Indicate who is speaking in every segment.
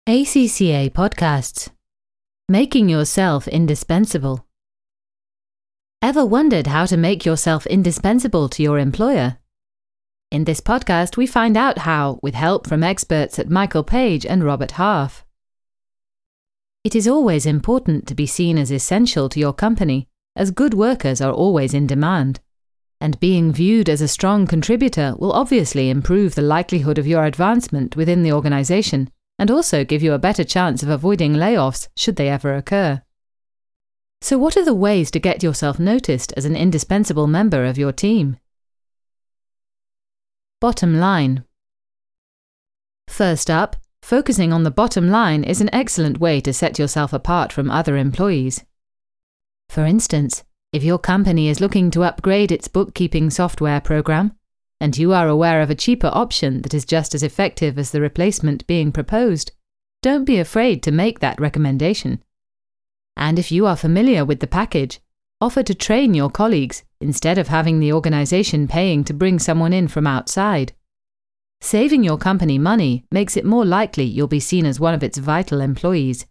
Speaker 1: ACCA Podcasts. Making yourself indispensable. Ever wondered how to make yourself indispensable to your employer? In this podcast, we find out how, with help from experts at Michael Page and Robert Half. It is always important to be seen as essential to your company, as good workers are always in demand. And being viewed as a strong contributor will obviously improve the likelihood of your advancement within the organisation, and also give you a better chance of avoiding layoffs should they ever occur. So what are the ways to get yourself noticed as an indispensable member of your team? Bottom line. First up, focusing on the bottom line is an excellent way to set yourself apart from other employees. For instance, if your company is looking to upgrade its bookkeeping software program, and you are aware of a cheaper option that is just as effective as the replacement being proposed, don't be afraid to make that recommendation. And if you are familiar with the package, offer to train your colleagues instead of having the organisation paying to bring someone in from outside. Saving your company money makes it more likely you'll be seen as one of its vital employees.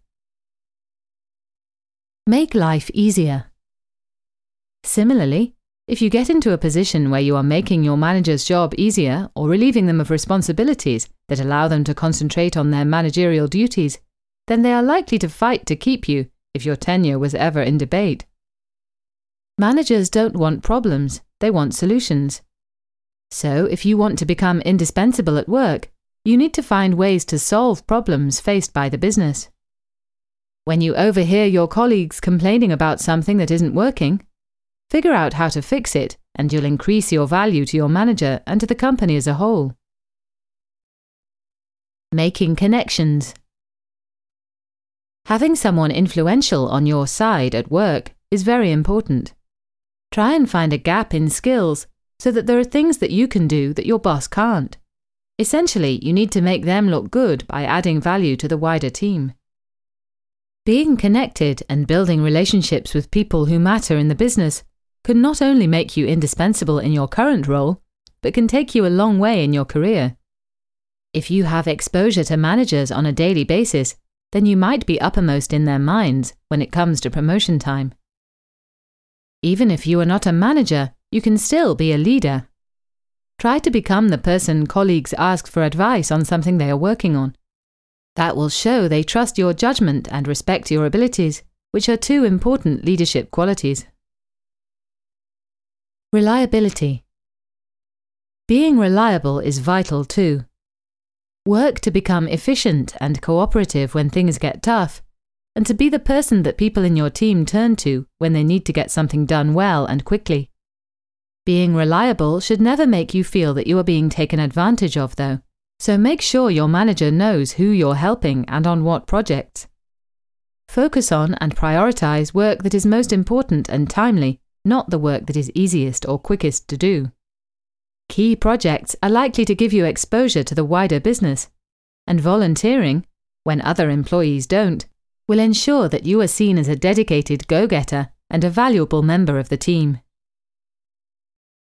Speaker 1: Make life easier. Similarly, if you get into a position where you are making your manager's job easier or relieving them of responsibilities that allow them to concentrate on their managerial duties, then they are likely to fight to keep you if your tenure was ever in debate. Managers don't want problems, they want solutions. So, if you want to become indispensable at work, you need to find ways to solve problems faced by the business. When you overhear your colleagues complaining about something that isn't working, figure out how to fix it, and you'll increase your value to your manager and to the company as a whole. Making connections. Having someone influential on your side at work is very important. Try and find a gap in skills so that there are things that you can do that your boss can't. Essentially, you need to make them look good by adding value to the wider team. Being connected and building relationships with people who matter in the business can not only make you indispensable in your current role, but can take you a long way in your career. If you have exposure to managers on a daily basis, then you might be uppermost in their minds when it comes to promotion time. Even if you are not a manager, you can still be a leader. Try to become the person colleagues ask for advice on something they are working on. That will show they trust your judgment and respect your abilities, which are two important leadership qualities. Reliability. Being reliable is vital too. Work to become efficient and cooperative when things get tough, and to be the person that people in your team turn to when they need to get something done well and quickly. Being reliable should never make you feel that you are being taken advantage of, though, so make sure your manager knows who you're helping and on what projects. Focus on and prioritize work that is most important and timely, not the work that is easiest or quickest to do. Key projects are likely to give you exposure to the wider business, and volunteering, when other employees don't, will ensure that you are seen as a dedicated go-getter and a valuable member of the team.